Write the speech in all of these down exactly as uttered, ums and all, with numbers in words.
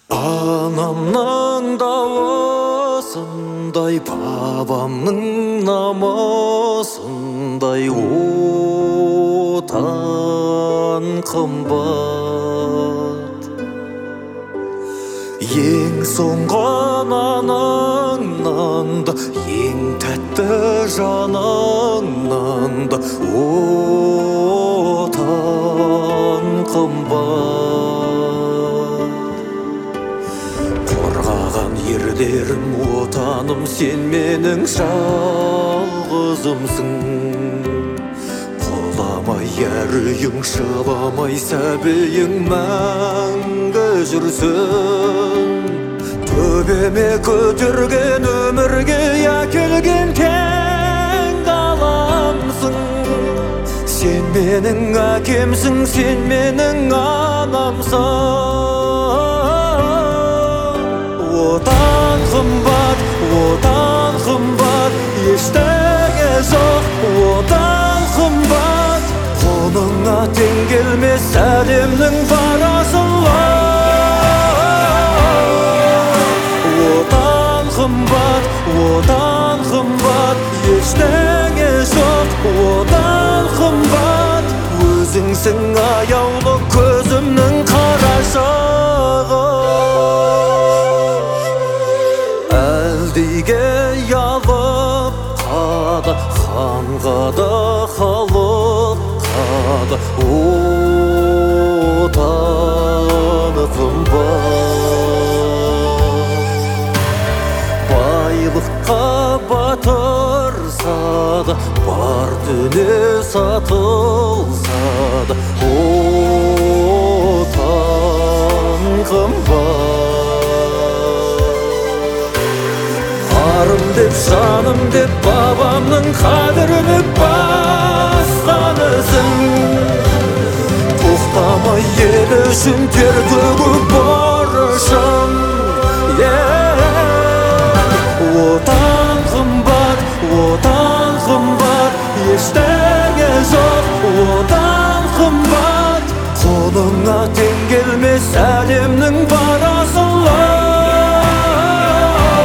Анамның дауысындай, бабамның намысындай отан қымбат. Ең соңғы наныңнан да, ең тәтті жаныңнан да отан қымбат. Қорғаған ерлерім, отаным, сен менің жалғызымсың. Құламай әрүйің, жыламай сәбиің мәңгі жүрсін. Төбеме көтерген, өмірге әкелген кең ғаламсың. Сен менің әкемсің, сен менің анамсың. Отан қымбат, отан қымбат, ештеңе жоқ, отан қымбат. Қолыңа тең келмес әлемнің парасылар. Отан қымбат, отан қымбат, ештеңе жоқ, отан қымбат. Өзіңсің аяулы көзімнің қарашығы. Әлдиге ялып қады, ханға да халыққа да отаны қымбат. Байлыққа батырса да, бар дүние сатылса да отан қымбат. Арым деп, жаным деп, бабамның қадірін басқан ізің. Тоқтамай ел үшін тер төгіп борышым. Отан қымбат, отан қымбат, ештеңе жоқ, отан қымбат. Қолыңа тең келмес әлемнің парасылар.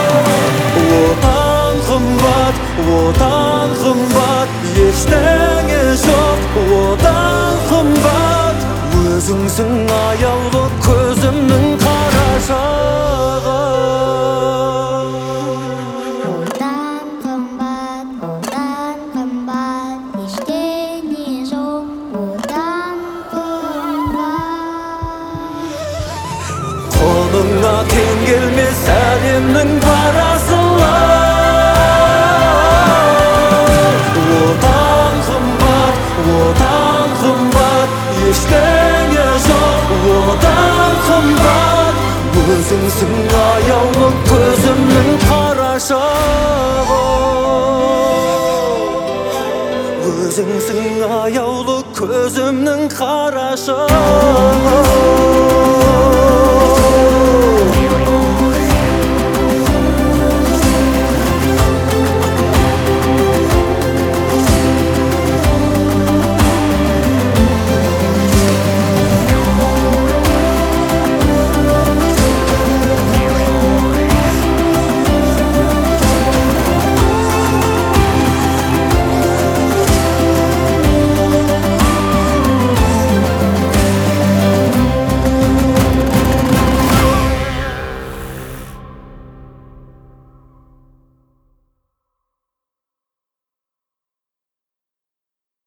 Отан қымбат, отан қымбат, ештеңе жоқ, отан қымбат. Өзіңсің аяулы көзімнің қарашығы. Отан қымбат, отан қымбат, ештеңе жоқ, отан қымбат. Қолыңа тең келмес әлемнің парасылар. Отан қымбат, отан қымбат, ештеңе жоқ, отан қымбат. Өзіңсің аяулы көзімнің қарашығы. Өзіңсің аяулы көзімнің қарашығы.